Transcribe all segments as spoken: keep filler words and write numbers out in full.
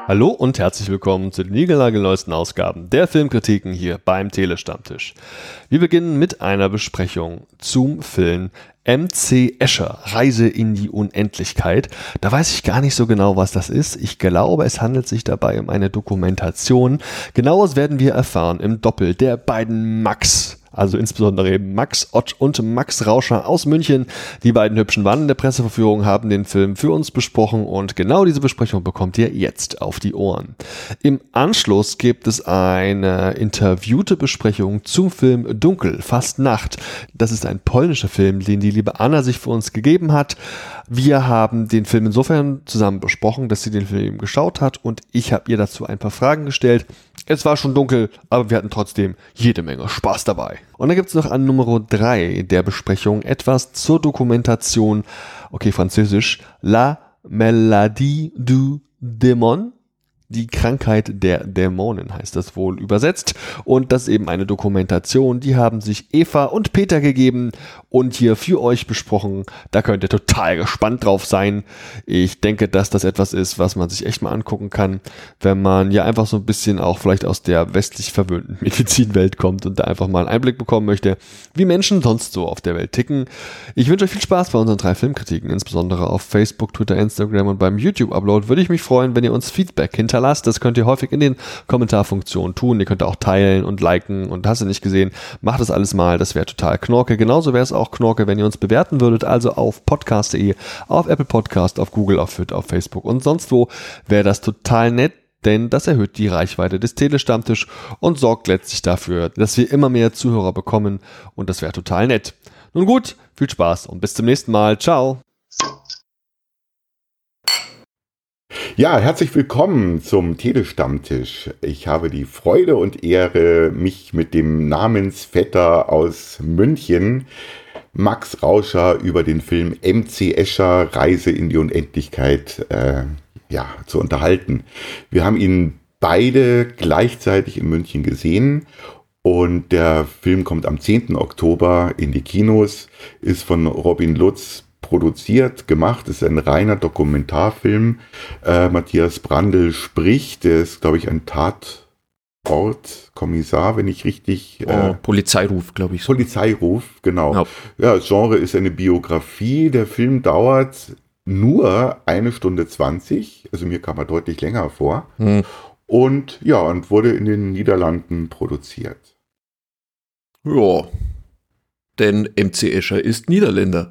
Hallo und herzlich willkommen zu den niegelnagelneuesten Ausgaben der Filmkritiken hier beim Telestammtisch. Wir beginnen mit einer Besprechung zum Film M C. Escher, Reise in die Unendlichkeit. Da weiß ich gar nicht so genau, was das ist. Ich glaube, es handelt sich dabei um eine Dokumentation. Genaues werden wir erfahren im Doppel der beiden Max. Also insbesondere eben Max Ott und Max Rauscher aus München. Die beiden hübschen Mann in der Presseverführung haben den Film für uns besprochen und genau diese Besprechung bekommt ihr jetzt auf die Ohren. Im Anschluss gibt es eine interviewte Besprechung zum Film Dunkel, fast Nacht. Das ist ein polnischer Film, den die liebe Anna sich für uns gegeben hat. Wir haben den Film insofern zusammen besprochen, dass sie den Film geschaut hat und ich habe ihr dazu ein paar Fragen gestellt. Es war schon dunkel, aber wir hatten trotzdem jede Menge Spaß dabei. Und dann gibt es noch an Nummer drei der Besprechung etwas zur Dokumentation, okay, französisch, La Maladie du Démon. Die Krankheit der Dämonen heißt das wohl übersetzt. Und das ist eben eine Dokumentation, die haben sich Eva und Peter gegeben und hier für euch besprochen. Da könnt ihr total gespannt drauf sein. Ich denke, dass das etwas ist, was man sich echt mal angucken kann, wenn man ja einfach so ein bisschen auch vielleicht aus der westlich verwöhnten Medizinwelt kommt und da einfach mal einen Einblick bekommen möchte, wie Menschen sonst so auf der Welt ticken. Ich wünsche euch viel Spaß bei unseren drei Filmkritiken, insbesondere auf Facebook, Twitter, Instagram und beim YouTube-Upload. Würde ich mich freuen, wenn ihr uns Feedback hinterlasst. Das könnt ihr häufig in den Kommentarfunktionen tun. Ihr könnt auch teilen und liken und hast du nicht gesehen, macht das alles mal, das wäre total Knorke. Genauso wäre es auch Knorke, wenn ihr uns bewerten würdet, also auf podcast punkt de, auf Apple Podcast, auf Google, auf, auf Facebook und sonst wo, wäre das total nett, denn das erhöht die Reichweite des Telestammtisch und sorgt letztlich dafür, dass wir immer mehr Zuhörer bekommen und das wäre total nett. Nun gut, viel Spaß und bis zum nächsten Mal. Ciao. Ja, herzlich willkommen zum Telestammtisch. Ich habe die Freude und Ehre, mich mit dem Namensvetter aus München, Max Rauscher, über den Film M C. Escher, Reise in die Unendlichkeit, äh, ja, zu unterhalten. Wir haben ihn beide gleichzeitig in München gesehen und der Film kommt am zehnten Oktober in die Kinos, ist von Robin Lutz produziert, gemacht, ist ein reiner Dokumentarfilm. Äh, Matthias Brandl spricht, der ist, glaube ich, ein Tatortkommissar, wenn ich richtig... Äh, oh, Polizeiruf, glaube ich. So. Polizeiruf, genau. Ja. Ja, das Genre ist eine Biografie. Der Film dauert nur eine Stunde zwanzig, also mir kam er deutlich länger vor. Hm. Und ja, und wurde in den Niederlanden produziert. Ja. Denn M C. Escher ist Niederländer.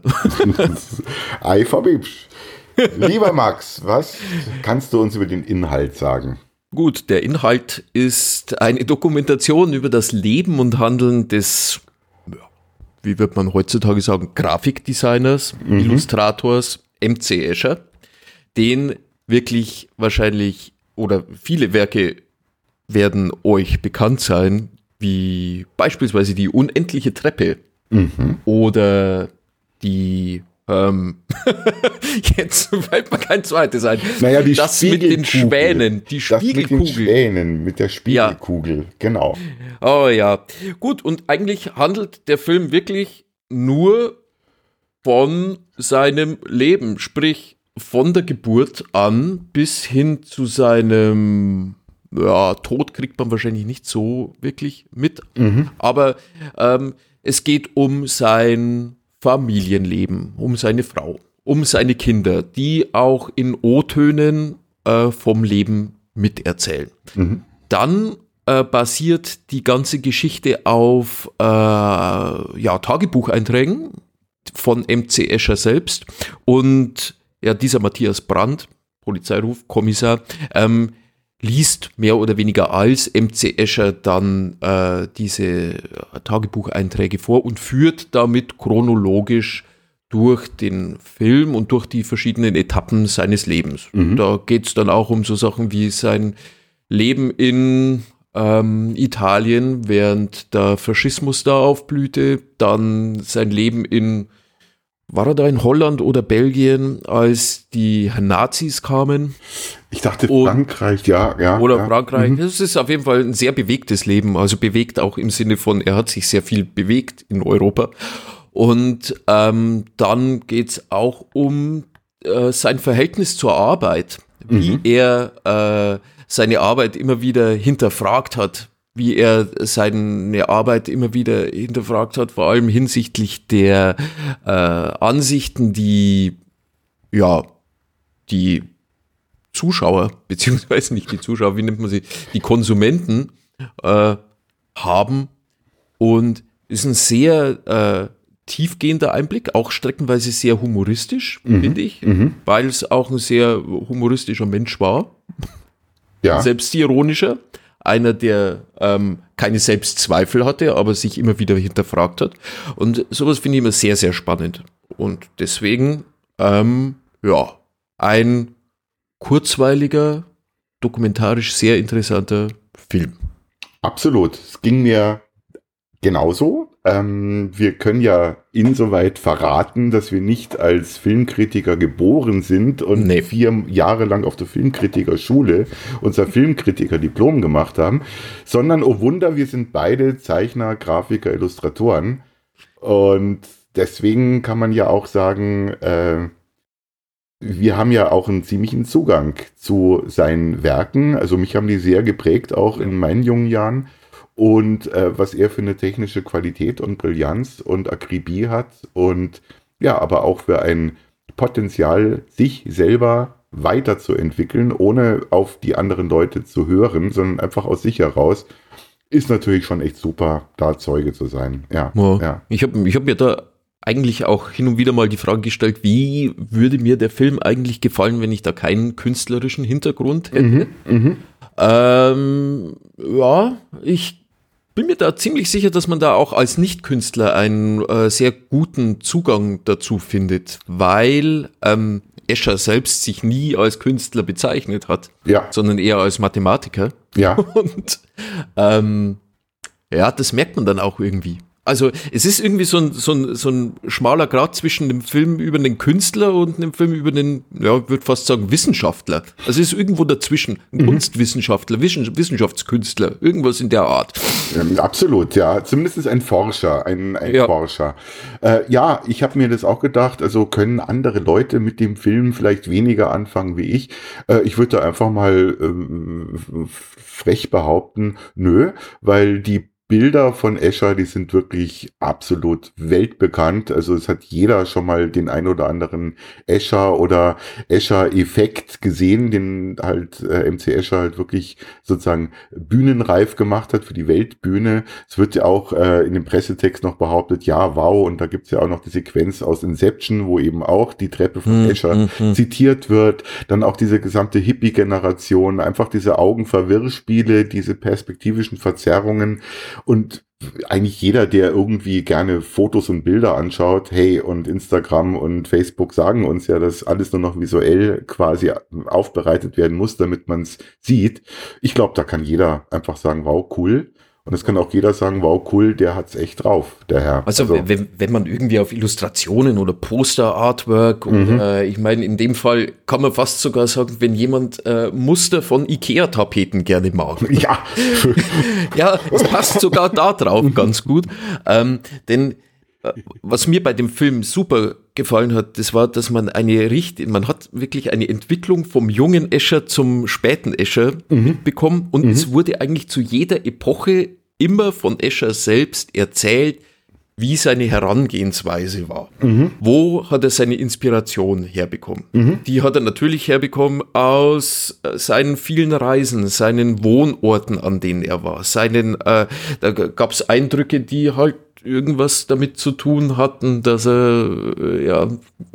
Ei, verbibsch. Lieber Max, was kannst du uns über den Inhalt sagen? Gut, der Inhalt ist eine Dokumentation über das Leben und Handeln des, wie wird man heutzutage sagen, Grafikdesigners, mhm. Illustrators M C. Escher, den wirklich wahrscheinlich, oder viele Werke werden euch bekannt sein, wie beispielsweise die Unendliche Treppe. Mhm. Oder die, ähm, jetzt fällt mir kein zweites ein. Naja, die das mit den Schwänen, die Spiegelkugel. Das mit den Schwänen, mit der Spiegelkugel, ja. Genau. Oh ja, gut, und eigentlich handelt der Film wirklich nur von seinem Leben, sprich von der Geburt an bis hin zu seinem... Ja, Tod kriegt man wahrscheinlich nicht so wirklich mit, mhm. aber ähm, es geht um sein Familienleben, um seine Frau, um seine Kinder, die auch in O-Tönen äh, vom Leben miterzählen. Mhm. Dann äh, basiert die ganze Geschichte auf äh, ja, Tagebucheinträgen von M C. Escher selbst und ja, dieser Matthias Brandl, Polizeiruf, Kommissar, ähm, liest mehr oder weniger als M C. Escher dann äh, diese Tagebucheinträge vor und führt damit chronologisch durch den Film und durch die verschiedenen Etappen seines Lebens. Mhm. Da geht es dann auch um so Sachen wie sein Leben in ähm, Italien, während der Faschismus da aufblühte, dann sein Leben in, war er da in Holland oder Belgien, als die Nazis kamen? Ich dachte Frankreich, ja. ja oder ja. Frankreich. Mhm. Das ist auf jeden Fall ein sehr bewegtes Leben, also bewegt auch im Sinne von, er hat sich sehr viel bewegt in Europa. Und ähm, dann geht es auch um äh, sein Verhältnis zur Arbeit, wie Mhm. er äh, seine Arbeit immer wieder hinterfragt hat, wie er seine Arbeit immer wieder hinterfragt hat, vor allem hinsichtlich der äh, Ansichten, die ja die Zuschauer, beziehungsweise nicht die Zuschauer, wie nennt man sie, die Konsumenten äh, haben. Und ist ein sehr äh, tiefgehender Einblick, auch streckenweise sehr humoristisch, Mhm. finde ich, Mhm. weil es auch ein sehr humoristischer Mensch war, Ja. selbstironischer, einer, der ähm, keine Selbstzweifel hatte, aber sich immer wieder hinterfragt hat. Und sowas finde ich immer sehr, sehr spannend. Und deswegen, ähm, ja, ein kurzweiliger, dokumentarisch sehr interessanter Film. Absolut. Es ging mir genauso. Ähm, wir können ja insoweit verraten, dass wir nicht als Filmkritiker geboren sind und Nee. vier Jahre lang auf der Filmkritikerschule unser Filmkritiker-Diplom gemacht haben, sondern, oh Wunder, wir sind beide Zeichner, Grafiker, Illustratoren. Und deswegen kann man ja auch sagen, äh, wir haben ja auch einen ziemlichen Zugang zu seinen Werken. Also mich haben die sehr geprägt, auch in meinen jungen Jahren. Und äh, was er für eine technische Qualität und Brillanz und Akribie hat. Und ja, aber auch für ein Potenzial, sich selber weiterzuentwickeln, ohne auf die anderen Leute zu hören, sondern einfach aus sich heraus, ist natürlich schon echt super, da Zeuge zu sein. Ja, Ja. ja. Ich habe ich hab mir da eigentlich auch hin und wieder mal die Frage gestellt, wie würde mir der Film eigentlich gefallen, wenn ich da keinen künstlerischen Hintergrund hätte? Mhm, mhm. Ähm, ja, ich bin mir da ziemlich sicher, dass man da auch als Nicht-Künstler einen äh, sehr guten Zugang dazu findet, weil ähm, Escher selbst sich nie als Künstler bezeichnet hat, Ja, sondern eher als Mathematiker. ja. Und ähm, ja, das merkt man dann auch irgendwie. Also es ist irgendwie so ein, so ein, so ein schmaler Grat zwischen dem Film über den Künstler und dem Film über den, ja, ich würde fast sagen, Wissenschaftler. Also es ist irgendwo dazwischen. Ein Mhm. Kunstwissenschaftler, Wissen- Wissenschaftskünstler, irgendwas in der Art. Ähm, absolut, ja. Zumindest ein Forscher, ein, ein Ja. Forscher. Äh, ja, ich habe mir das auch gedacht, also können andere Leute mit dem Film vielleicht weniger anfangen wie ich. Äh, ich würde da einfach mal ähm, frech behaupten, nö, weil die Bilder von Escher, die sind wirklich absolut weltbekannt. Also es hat jeder schon mal den ein oder anderen Escher oder Escher-Effekt gesehen, den halt äh, M C Escher halt wirklich sozusagen bühnenreif gemacht hat für die Weltbühne. Es wird ja auch äh, in dem Pressetext noch behauptet, ja, wow, und da gibt's ja auch noch die Sequenz aus Inception, wo eben auch die Treppe von Hm, Escher hm, hm. zitiert wird. Dann auch diese gesamte Hippie-Generation, einfach diese Augenverwirrspiele, diese perspektivischen Verzerrungen. Und eigentlich jeder, der irgendwie gerne Fotos und Bilder anschaut, hey, und Instagram und Facebook sagen uns ja, dass alles nur noch visuell quasi aufbereitet werden muss, damit man es sieht. Ich glaube, da kann jeder einfach sagen, wow, cool. Und es kann auch jeder sagen, wow, cool, der hat's echt drauf, der Herr. Also, wenn, wenn man irgendwie auf Illustrationen oder Poster-Artwork und Mhm. äh, ich meine, in dem Fall kann man fast sogar sagen, wenn jemand äh, Muster von Ikea-Tapeten gerne mag. ja, Ja, es passt sogar da drauf ganz gut. Ähm, denn äh, was mir bei dem Film super gefallen hat, das war, dass man eine Richt, man hat wirklich eine Entwicklung vom jungen Escher zum späten Escher mitbekommen und es wurde eigentlich zu jeder Epoche immer von Escher selbst erzählt, wie seine Herangehensweise war. Wo hat er seine Inspiration herbekommen? Die hat er natürlich herbekommen aus äh, seinen vielen Reisen, seinen Wohnorten, an denen er war, seinen, äh, da gab es Eindrücke, die halt irgendwas damit zu tun hatten, dass er, äh, ja,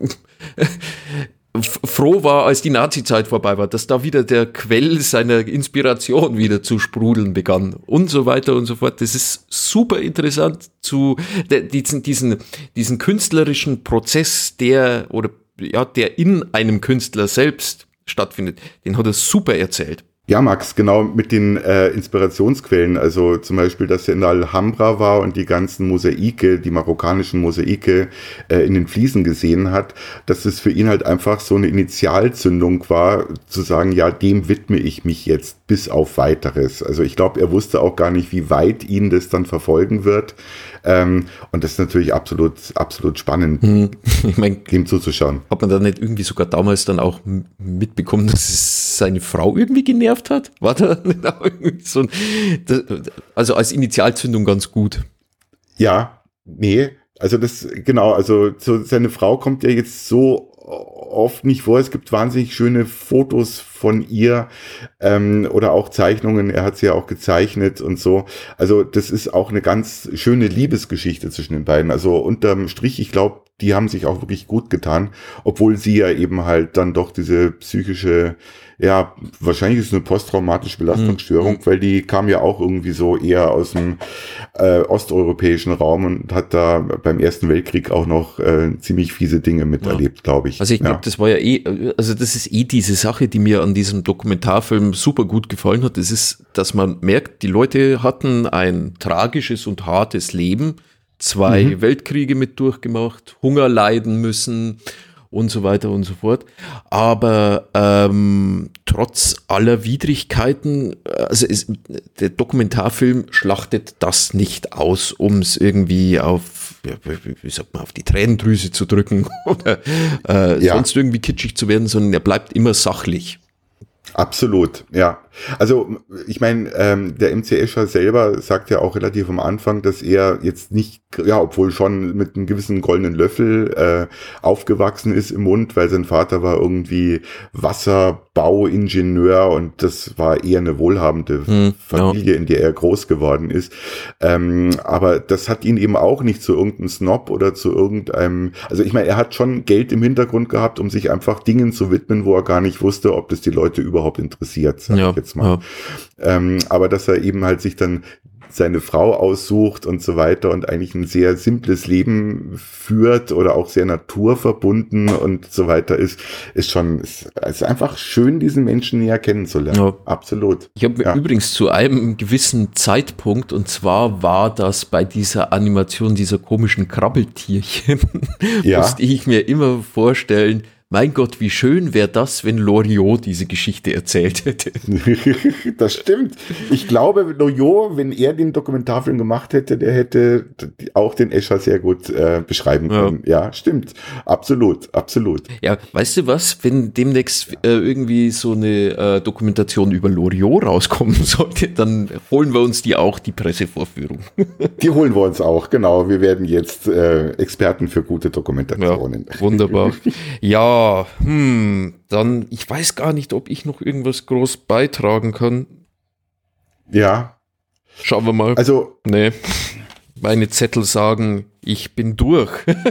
f- froh war, als die Nazi-Zeit vorbei war, dass da wieder der Quell seiner Inspiration wieder zu sprudeln begann und so weiter und so fort. Das ist super interessant zu der, diesen, diesen, diesen künstlerischen Prozess, der oder ja, der in einem Künstler selbst stattfindet. Den hat er super erzählt. Ja, Max, genau mit den äh, Inspirationsquellen, also zum Beispiel, dass er in der Alhambra war und die ganzen Mosaike, die marokkanischen Mosaike äh, in den Fliesen gesehen hat, dass es für ihn halt einfach so eine Initialzündung war, zu sagen, ja, dem widme ich mich jetzt bis auf Weiteres. Also ich glaube, er wusste auch gar nicht, wie weit ihn das dann verfolgen wird. Ähm, und das ist natürlich absolut, absolut spannend, hm. ich mein, ihm zuzuschauen. Hat man da nicht irgendwie sogar damals dann auch mitbekommen, dass es seine Frau irgendwie genervt hat? War da nicht auch irgendwie so ein, das, also als Initialzündung ganz gut. Ja, nee, also das, genau, also so, seine Frau kommt ja jetzt so oft nicht vor. Es gibt wahnsinnig schöne Fotos von ihr ähm, oder auch Zeichnungen. Er hat sie ja auch gezeichnet und so. Also das ist auch eine ganz schöne Liebesgeschichte zwischen den beiden. Also unterm Strich, ich glaube, die haben sich auch wirklich gut getan, obwohl sie ja eben halt dann doch diese psychische, ja, wahrscheinlich ist es eine posttraumatische Belastungsstörung, mhm. weil die kam ja auch irgendwie so eher aus dem äh, osteuropäischen Raum und hat da beim Ersten Weltkrieg auch noch äh, ziemlich fiese Dinge miterlebt, ja. glaube ich. Also ich glaube, ja. das war ja eh, also das ist eh diese Sache, die mir an diesem Dokumentarfilm super gut gefallen hat. Das ist, dass man merkt, die Leute hatten ein tragisches und hartes Leben, zwei mhm. Weltkriege mit durchgemacht, Hunger leiden müssen und so weiter und so fort. Aber ähm, trotz aller Widrigkeiten, also es, der Dokumentarfilm schlachtet das nicht aus, um es irgendwie auf, ja, wie sagt man, auf die Tränendrüse zu drücken oder äh, ja. sonst irgendwie kitschig zu werden, sondern er bleibt immer sachlich. Absolut, ja. Also ich meine, ähm, der M C Escher selber sagt ja auch relativ am Anfang, dass er jetzt nicht, ja, obwohl schon mit einem gewissen goldenen Löffel äh, aufgewachsen ist im Mund, weil sein Vater war irgendwie Wasserbauingenieur und das war eher eine wohlhabende hm, Familie, ja. in der er groß geworden ist. Ähm, aber das hat ihn eben auch nicht zu irgendeinem Snob oder zu irgendeinem, also ich meine, er hat schon Geld im Hintergrund gehabt, um sich einfach Dingen zu widmen, wo er gar nicht wusste, ob das die Leute überhaupt interessiert, sag ja. ich jetzt mal. Ja. Ähm, aber dass er eben halt sich dann seine Frau aussucht und so weiter und eigentlich ein sehr simples Leben führt oder auch sehr naturverbunden und so weiter ist, ist schon, ist, ist einfach schön, diesen Menschen näher kennenzulernen. Ja. Absolut. Ich habe ja. übrigens zu einem gewissen Zeitpunkt, und zwar war das bei dieser Animation dieser komischen Krabbeltierchen, ja. musste ich mir immer vorstellen, mein Gott, wie schön wäre das, wenn Loriot diese Geschichte erzählt hätte. Das stimmt. Ich glaube, Loriot, wenn er den Dokumentarfilm gemacht hätte, der hätte auch den Escher sehr gut äh, beschreiben können. Ja. ja, stimmt. Absolut, absolut. Ja, weißt du was, wenn demnächst äh, irgendwie so eine äh, Dokumentation über Loriot rauskommen sollte, dann holen wir uns die auch, die Pressevorführung. Die holen wir uns auch, genau. Wir werden jetzt äh, Experten für gute Dokumentationen. Ja, wunderbar. Ja, hm, dann, ich weiß gar nicht, ob ich noch irgendwas groß beitragen kann. Ja. Schauen wir mal. Also. Nee. Meine Zettel sagen, ich bin durch.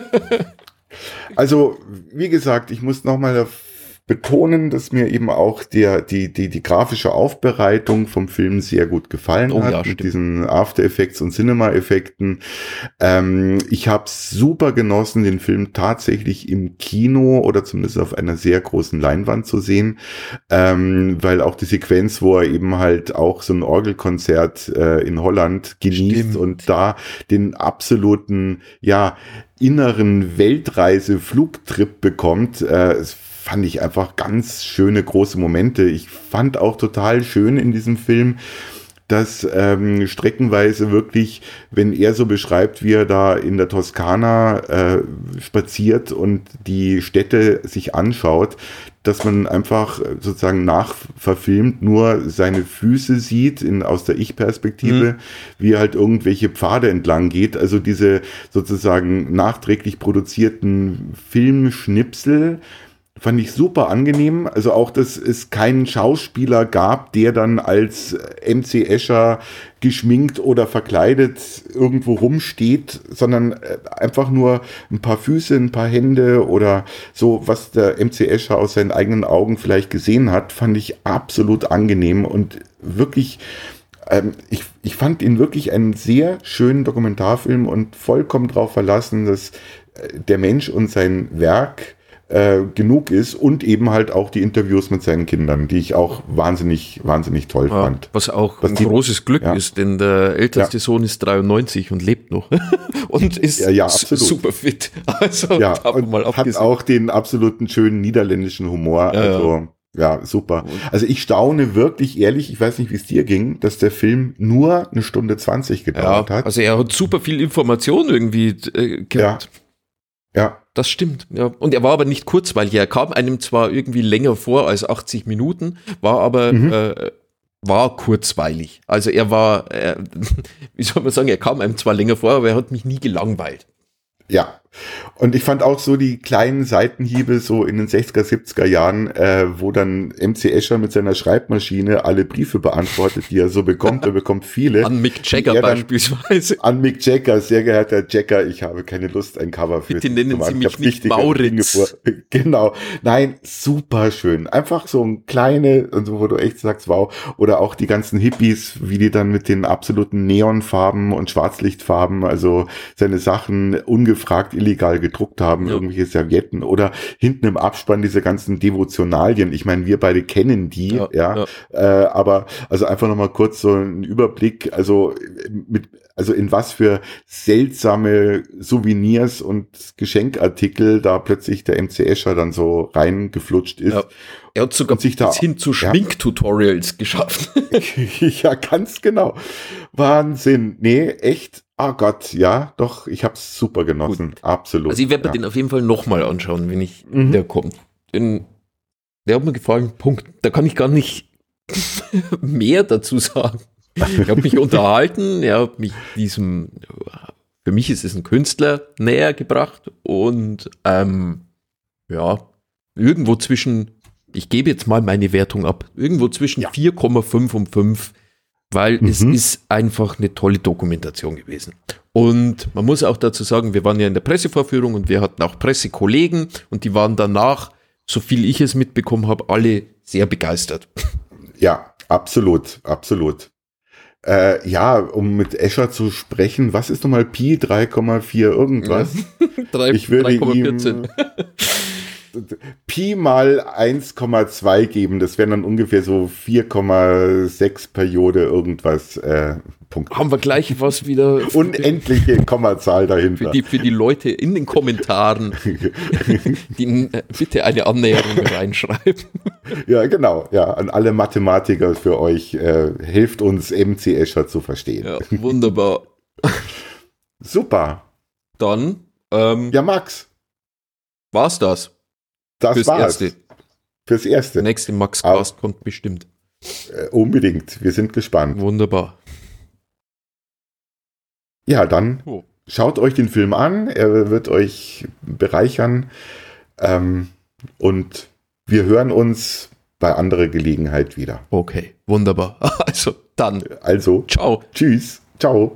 Also, wie gesagt, ich muss nochmal betonen, dass mir eben auch der, die, die, die grafische Aufbereitung vom Film sehr gut gefallen oh, hat, ja, mit diesen After Effects und Cinema-Effekten. Ähm, ich habe super genossen, den Film tatsächlich im Kino oder zumindest auf einer sehr großen Leinwand zu sehen, ähm, weil auch die Sequenz, wo er eben halt auch so ein Orgelkonzert äh, in Holland genießt Stimmt. und da den absoluten, ja, inneren Weltreise-Flugtrip bekommt, äh, es fand ich einfach ganz schöne große Momente. Ich fand auch total schön in diesem Film, dass ähm, streckenweise wirklich, wenn er so beschreibt, wie er da in der Toskana äh, spaziert und die Städte sich anschaut, dass man einfach sozusagen nachverfilmt nur seine Füße sieht in, aus der Ich-Perspektive, mhm. wie er halt irgendwelche Pfade entlang geht. Also diese sozusagen nachträglich produzierten Filmschnipsel fand ich super angenehm. Also auch, dass es keinen Schauspieler gab, der dann als M C Escher geschminkt oder verkleidet irgendwo rumsteht, sondern einfach nur ein paar Füße, ein paar Hände oder so, was der M C Escher aus seinen eigenen Augen vielleicht gesehen hat, fand ich absolut angenehm und wirklich, ähm, ich, ich fand ihn wirklich einen sehr schönen Dokumentarfilm und vollkommen darauf verlassen, dass der Mensch und sein Werk äh, genug ist und eben halt auch die Interviews mit seinen Kindern, die ich auch wahnsinnig, wahnsinnig toll ja, fand. Was auch was ein die, großes Glück ja. ist, denn der älteste ja. Sohn ist dreiundneunzig und lebt noch und ist ja, ja, super fit. Also ja, und mal hat auch den absoluten schönen niederländischen Humor. Ja, also ja. Ja, super. Also ich staune wirklich ehrlich, ich weiß nicht, wie es dir ging, dass der Film nur eine Stunde zwanzig gedauert ja, hat. Also er hat super viel Information irgendwie äh, gehabt. Ja. ja. Das stimmt, ja. Und er war aber nicht kurzweilig. Er kam einem zwar irgendwie länger vor als achtzig Minuten, war aber mhm. äh, war kurzweilig. Also er war, äh, wie soll man sagen, er kam einem zwar länger vor, aber er hat mich nie gelangweilt. Ja, und ich fand auch so die kleinen Seitenhiebe so in den sechziger, siebziger Jahren, äh, wo dann M C Escher mit seiner Schreibmaschine alle Briefe beantwortet, die er so bekommt. Er bekommt viele. An Mick Jagger beispielsweise. An Mick Jagger, sehr geehrter Jagger, ich habe keine Lust, ein Cover für Bitte nennen zu Sie machen. mich nicht Mauritz. Genau. Nein, super schön. Einfach so ein kleine, wo du echt sagst, wow. Oder auch die ganzen Hippies, wie die dann mit den absoluten Neonfarben und Schwarzlichtfarben, also seine Sachen ungefähr gefragt, illegal gedruckt haben, ja. irgendwelche Servietten oder hinten im Abspann diese ganzen Devotionalien. Ich meine, wir beide kennen die, ja, ja. ja. Äh, aber also einfach nochmal kurz so ein Überblick, also mit, also in was für seltsame Souvenirs und Geschenkartikel da plötzlich der M C Escher dann so reingeflutscht ist. Ja. Er hat sogar sich da, bis hin zu Schminktutorials ja. geschafft. Ja, ganz genau. Wahnsinn. Nee, echt. Oh Gott, ja, doch, ich hab's super genossen. Gut. Absolut. Also ich werde mir ja. den auf jeden Fall nochmal anschauen, wenn ich mhm. der kommt. Den, der hat mir gefallen, Punkt. Da kann ich gar nicht mehr dazu sagen. Er hat mich unterhalten, er hat mich diesem, für mich ist es ein Künstler, näher gebracht und ähm, ja, irgendwo zwischen, ich gebe jetzt mal meine Wertung ab, irgendwo zwischen ja. vier Komma fünf und fünf, weil mhm. es ist einfach eine tolle Dokumentation gewesen. Und man muss auch dazu sagen, wir waren ja in der Pressevorführung und wir hatten auch Pressekollegen und die waren danach, so viel ich es mitbekommen habe, alle sehr begeistert. Ja, absolut, absolut. Äh, ja, um mit Escher zu sprechen, was ist nochmal Pi drei Komma vier irgendwas? drei, ich würde drei Komma vierzehn. ihm Pi mal eins Komma zwei geben, das wären dann ungefähr so vier Komma sechs Periode irgendwas äh, Punkte. Haben wir gleich was wieder. Unendliche Kommazahl dahinter. Für die, für die Leute in den Kommentaren, die äh, bitte eine Annäherung reinschreiben. Ja, genau. Ja, an alle Mathematiker für euch, äh, hilft uns M C Escher zu verstehen. Ja, wunderbar. Super. Dann, ähm, ja, Max. War's das? Das Fürs war's. Erste. Fürs Erste. Der nächste Max-Cast kommt bestimmt. Äh, unbedingt. Wir sind gespannt. Wunderbar. Ja, dann oh. schaut euch den Film an. Er wird euch bereichern. Ähm, und wir hören uns bei anderer Gelegenheit wieder. Okay, wunderbar. Also dann. Also. Ciao. Tschüss. Ciao.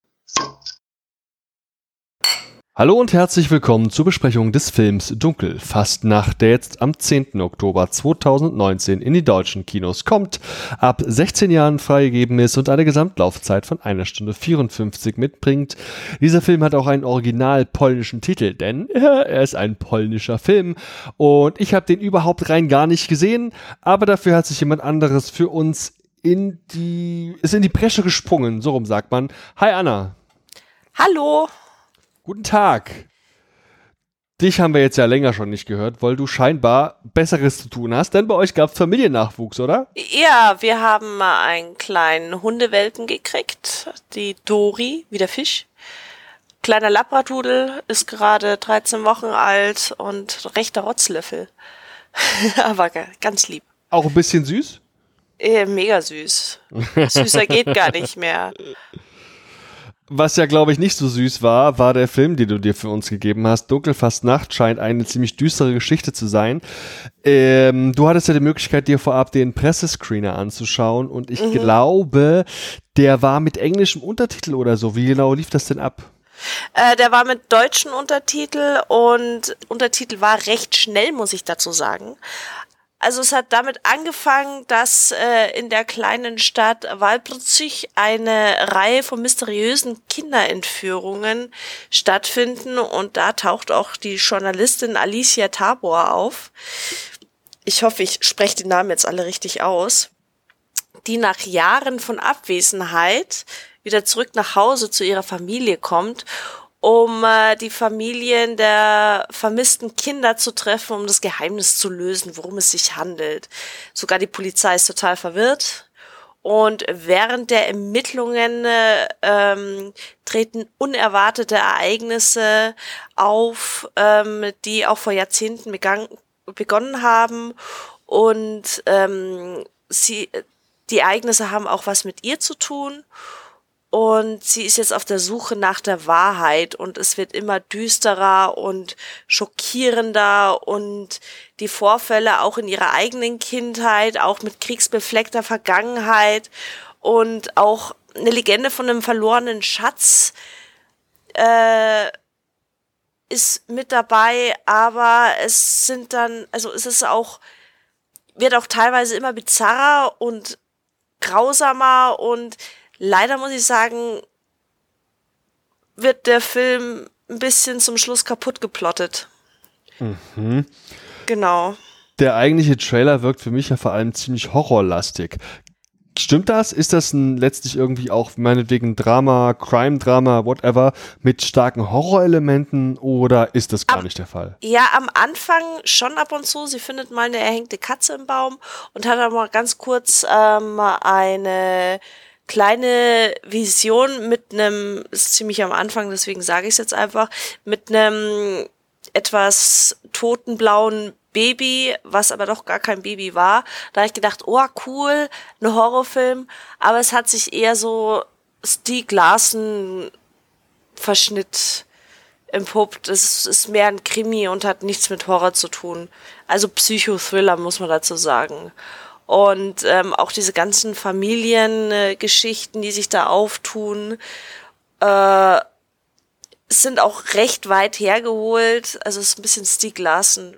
Hallo und herzlich willkommen zur Besprechung des Films Dunkel, Fastnacht, der jetzt am zehnten Oktober zweitausendneunzehn in die deutschen Kinos kommt, ab sechzehn Jahren freigegeben ist und eine Gesamtlaufzeit von einer Stunde vierundfünfzig mitbringt. Dieser Film hat auch einen original polnischen Titel, denn er ist ein polnischer Film und ich habe den überhaupt rein gar nicht gesehen, aber dafür hat sich jemand anderes für uns in die, ist in die Bresche gesprungen, so rum sagt man. Hi Anna. Hallo. Guten Tag. Dich haben wir jetzt ja länger schon nicht gehört, weil du scheinbar Besseres zu tun hast, denn bei euch gab es Familiennachwuchs, oder? Ja, wir haben mal einen kleinen Hundewelpen gekriegt, die Dori, wie der Fisch. Kleiner Labradudel, ist gerade dreizehn Wochen alt und rechter Rotzlöffel. Aber ganz lieb. Auch ein bisschen süß? Äh, mega süß. Süßer geht gar nicht mehr. Was ja, glaube ich, nicht so süß war, war der Film, den du dir für uns gegeben hast. Dunkel Fastnacht scheint eine ziemlich düstere Geschichte zu sein. Ähm, du hattest ja die Möglichkeit, dir vorab den Pressescreener anzuschauen und ich mhm. glaube, der war mit englischem Untertitel oder so. Wie genau lief das denn ab? Äh, der war mit deutschen Untertitel und Untertitel war recht schnell, muss ich dazu sagen. Also es hat damit angefangen, dass äh, in der kleinen Stadt Walbrzych eine Reihe von mysteriösen Kinderentführungen stattfinden und da taucht auch die Journalistin Alicia Tabor auf. Ich hoffe, ich spreche den Namen jetzt alle richtig aus. Die nach Jahren von Abwesenheit wieder zurück nach Hause zu ihrer Familie kommt, um äh, die Familien der vermissten Kinder zu treffen, um das Geheimnis zu lösen, worum es sich handelt. Sogar die Polizei ist total verwirrt. Und während der Ermittlungen äh, ähm, treten unerwartete Ereignisse auf, ähm, die auch vor Jahrzehnten begann, begonnen haben. Und ähm, sie, die Ereignisse haben auch was mit ihr zu tun. Und sie ist jetzt auf der Suche nach der Wahrheit und es wird immer düsterer und schockierender und die Vorfälle auch in ihrer eigenen Kindheit, auch mit kriegsbefleckter Vergangenheit und auch eine Legende von einem verlorenen Schatz äh, ist mit dabei, aber es sind dann, also es ist auch, wird auch teilweise immer bizarrer und grausamer und leider muss ich sagen, wird der Film ein bisschen zum Schluss kaputt geplottet. Mhm. Genau. Der eigentliche Trailer wirkt für mich ja vor allem ziemlich horrorlastig. Stimmt das? Ist das ein, letztlich irgendwie auch meinetwegen Drama, Crime-Drama, whatever, mit starken Horrorelementen oder ist das gar am, nicht der Fall? Ja, am Anfang schon ab und zu. Sie findet mal eine erhängte Katze im Baum und hat aber mal ganz kurz ähm, eine kleine Vision mit einem, ist ziemlich am Anfang, deswegen sage ich es jetzt einfach, mit einem etwas totenblauen Baby, was aber doch gar kein Baby war. Da habe ich gedacht, oh cool, ein Horrorfilm, aber es hat sich eher so Stieg Larsson Verschnitt empuppt. Es ist mehr ein Krimi und hat nichts mit Horror zu tun. Also Psychothriller, muss man dazu sagen. Und ähm, auch diese ganzen Familiengeschichten, äh, die sich da auftun, äh, sind auch recht weit hergeholt. Also es ist ein bisschen Stieg Larsson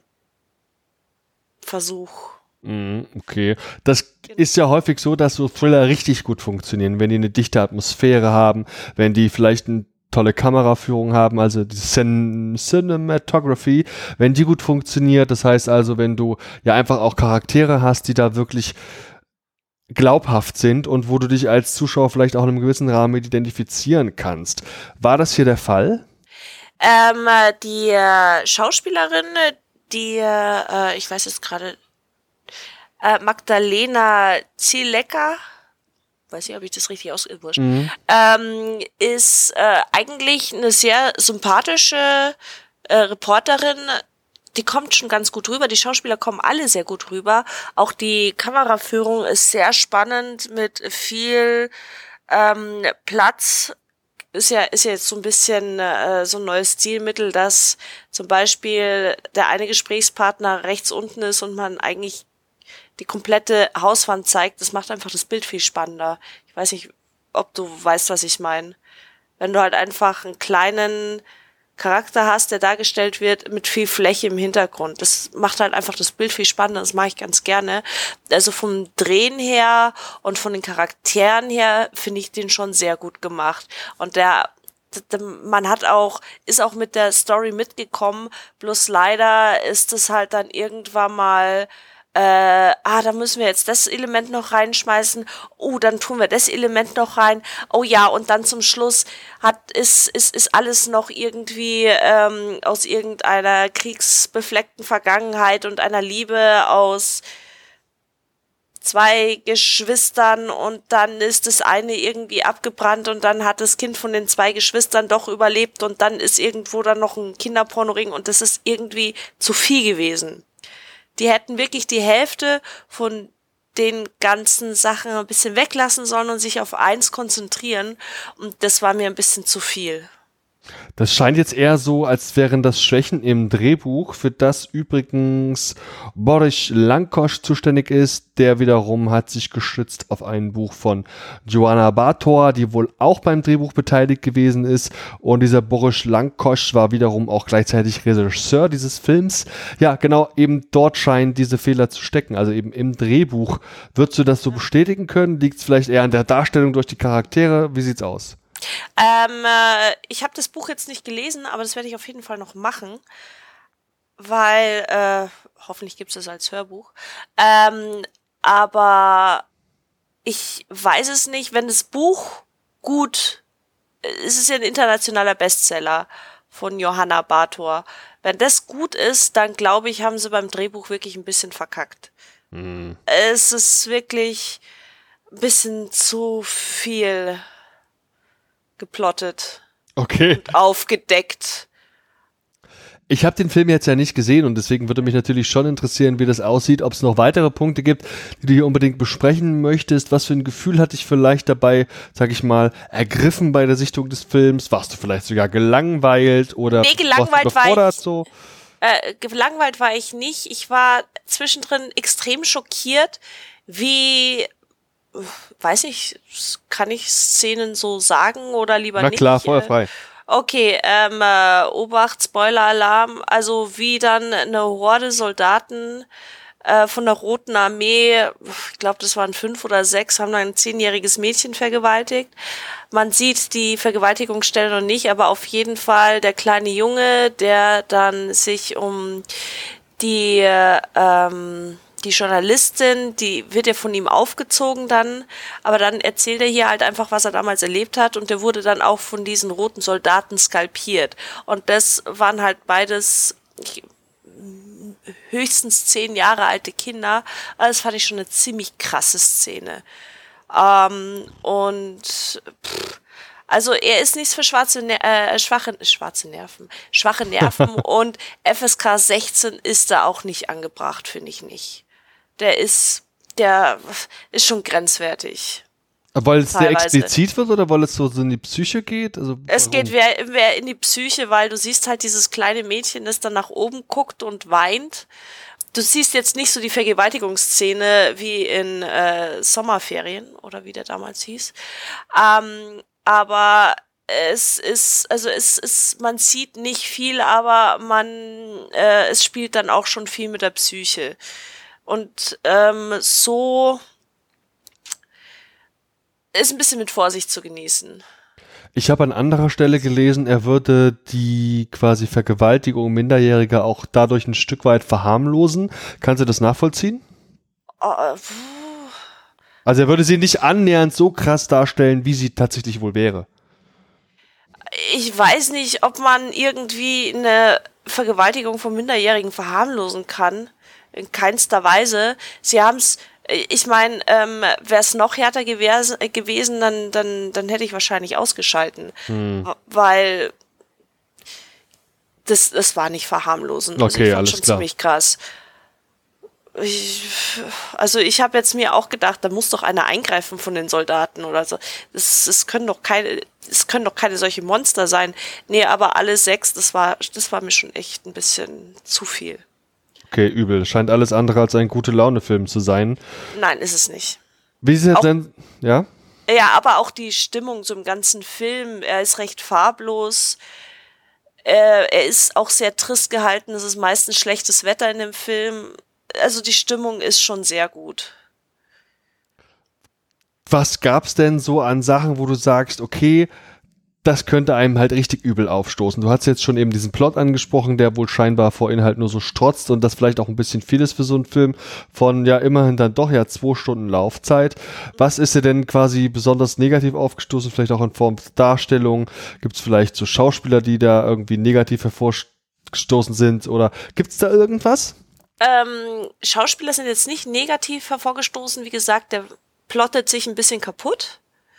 Versuch. Mm, okay. Das ist ja häufig so, dass so Thriller richtig gut funktionieren, wenn die eine dichte Atmosphäre haben, wenn die vielleicht ein tolle Kameraführung haben, also die Cin- Cinematography, wenn die gut funktioniert, das heißt also, wenn du ja einfach auch Charaktere hast, die da wirklich glaubhaft sind und wo du dich als Zuschauer vielleicht auch in einem gewissen Rahmen mit identifizieren kannst. War das hier der Fall? Ähm, die äh, Schauspielerin, die, äh, ich weiß jetzt gerade, äh, Magdalena Zieleka, weiß nicht, ob ich das richtig ausgewurscht, mhm. ähm, ist äh, eigentlich eine sehr sympathische äh, Reporterin. Die kommt schon ganz gut rüber. Die Schauspieler kommen alle sehr gut rüber. Auch die Kameraführung ist sehr spannend mit viel ähm, Platz. Ist ja, ist ja jetzt so ein bisschen äh, so ein neues Stilmittel, dass zum Beispiel der eine Gesprächspartner rechts unten ist und man eigentlich die komplette Hauswand zeigt. Das macht einfach das Bild viel spannender. Ich weiß nicht, ob du weißt, was ich meine. Wenn du halt einfach einen kleinen Charakter hast, der dargestellt wird mit viel Fläche im Hintergrund. Das macht halt einfach das Bild viel spannender. Das mache ich ganz gerne. Also vom Drehen her und von den Charakteren her finde ich den schon sehr gut gemacht. Und der, der man hat auch, ist auch mit der Story mitgekommen. Bloß leider ist es halt dann irgendwann mal Äh, ah, da müssen wir jetzt das Element noch reinschmeißen. Oh, dann tun wir das Element noch rein. Oh ja, und dann zum Schluss hat ist ist ist alles noch irgendwie ähm, aus irgendeiner kriegsbefleckten Vergangenheit und einer Liebe aus zwei Geschwistern und dann ist das eine irgendwie abgebrannt und dann hat das Kind von den zwei Geschwistern doch überlebt und dann ist irgendwo dann noch ein Kinderpornoring und das ist irgendwie zu viel gewesen. Die hätten wirklich die Hälfte von den ganzen Sachen ein bisschen weglassen sollen und sich auf eins konzentrieren. Und das war mir ein bisschen zu viel. Das scheint jetzt eher so, als wären das Schwächen im Drehbuch, für das übrigens Boris Lankosch zuständig ist. Der wiederum hat sich gestützt auf ein Buch von Johanna Bator, die wohl auch beim Drehbuch beteiligt gewesen ist. Und dieser Boris Lankosch war wiederum auch gleichzeitig Regisseur dieses Films. Ja, genau, eben dort scheinen diese Fehler zu stecken. Also eben im Drehbuch. Würdest du das so bestätigen können? Liegt es vielleicht eher an der Darstellung durch die Charaktere? Wie sieht's aus? Ähm, äh, ich habe das Buch jetzt nicht gelesen, aber das werde ich auf jeden Fall noch machen, weil, äh, hoffentlich gibt es das als Hörbuch. Ähm, aber ich weiß es nicht, wenn das Buch gut, es ist ja ein internationaler Bestseller von Johanna Bator. Wenn das gut ist, dann glaube ich, haben sie beim Drehbuch wirklich ein bisschen verkackt. Mhm. Es ist wirklich ein bisschen zu viel geplottet. Okay. Und aufgedeckt. Ich habe den Film jetzt ja nicht gesehen und deswegen würde mich natürlich schon interessieren, wie das aussieht, ob es noch weitere Punkte gibt, die du hier unbedingt besprechen möchtest. Was für ein Gefühl hatte ich vielleicht dabei, sag ich mal, ergriffen bei der Sichtung des Films? Warst du vielleicht sogar gelangweilt oder nee, gelangweilt war ich, so? Äh, gelangweilt war ich nicht. Ich war zwischendrin extrem schockiert, wie weiß ich, kann ich Szenen so sagen oder lieber nicht? Na klar, nicht? feuerfrei. Okay, ähm, äh, Obacht, Spoiler-Alarm, also wie dann eine Horde Soldaten äh, von der Roten Armee, ich glaube, das waren fünf oder sechs, haben dann ein zehnjähriges Mädchen vergewaltigt. Man sieht die Vergewaltigungsstelle noch nicht, aber auf jeden Fall der kleine Junge, der dann sich um die, äh, ähm, die Journalistin, die wird ja von ihm aufgezogen dann, aber dann erzählt er hier halt einfach, was er damals erlebt hat und der wurde dann auch von diesen roten Soldaten skalpiert. Und das waren halt beides höchstens zehn Jahre alte Kinder. Also das fand ich schon eine ziemlich krasse Szene. Ähm, und pff, also er ist nichts für schwarze, äh, schwache, schwarze Nerven, schwache Nerven und F S K sechzehn ist da auch nicht angebracht, finde ich nicht. Der ist, der ist schon grenzwertig. Weil es sehr explizit wird oder weil es so, so in die Psyche geht? Also es warum? geht mehr, mehr in die Psyche, weil du siehst halt dieses kleine Mädchen, das dann nach oben guckt und weint. Du siehst jetzt nicht so die Vergewaltigungsszene wie in äh, Sommerferien oder wie der damals hieß. Ähm, aber es ist, also es ist, man sieht nicht viel, aber man, äh, es spielt dann auch schon viel mit der Psyche. Und ähm, so ist ein bisschen mit Vorsicht zu genießen. Ich habe an anderer Stelle gelesen, er würde die quasi Vergewaltigung Minderjähriger auch dadurch ein Stück weit verharmlosen. Kannst du das nachvollziehen? Uh, also er würde sie nicht annähernd so krass darstellen, wie sie tatsächlich wohl wäre. Ich weiß nicht, ob man irgendwie eine Vergewaltigung von Minderjährigen verharmlosen kann. In keinster Weise. Sie haben es, ich meine, ähm, wäre es noch härter gewesen, gewesen dann, dann, dann hätte ich wahrscheinlich ausgeschalten. Hm. Weil das, das war nicht verharmlosen. Okay, also ich fand alles schon klar. Ziemlich krass. Ich, also ich habe jetzt mir auch gedacht, da muss doch einer eingreifen von den Soldaten oder so. Das, das können doch keine, es können doch keine solche Monster sein. Nee, aber alle sechs, das war, das war mir schon echt ein bisschen zu viel. Okay, übel. Scheint alles andere als ein Gute-Laune-Film zu sein. Nein, ist es nicht. Wie ist es denn? Ja? Ja, aber auch die Stimmung so im ganzen Film. Er ist recht farblos. Er, er ist auch sehr trist gehalten. Es ist meistens schlechtes Wetter in dem Film. Also die Stimmung ist schon sehr gut. Was gab's denn so an Sachen, wo du sagst, okay, das könnte einem halt richtig übel aufstoßen. Du hast jetzt schon eben diesen Plot angesprochen, der wohl scheinbar vor Inhalt nur so strotzt und das vielleicht auch ein bisschen viel ist für so einen Film von ja immerhin dann doch ja zwei Stunden Laufzeit. Was ist dir denn quasi besonders negativ aufgestoßen, vielleicht auch in Form der Darstellung? Gibt es vielleicht so Schauspieler, die da irgendwie negativ hervorgestoßen sind oder gibt es da irgendwas? Ähm, Schauspieler sind jetzt nicht negativ hervorgestoßen. Wie gesagt, der plottet sich ein bisschen kaputt.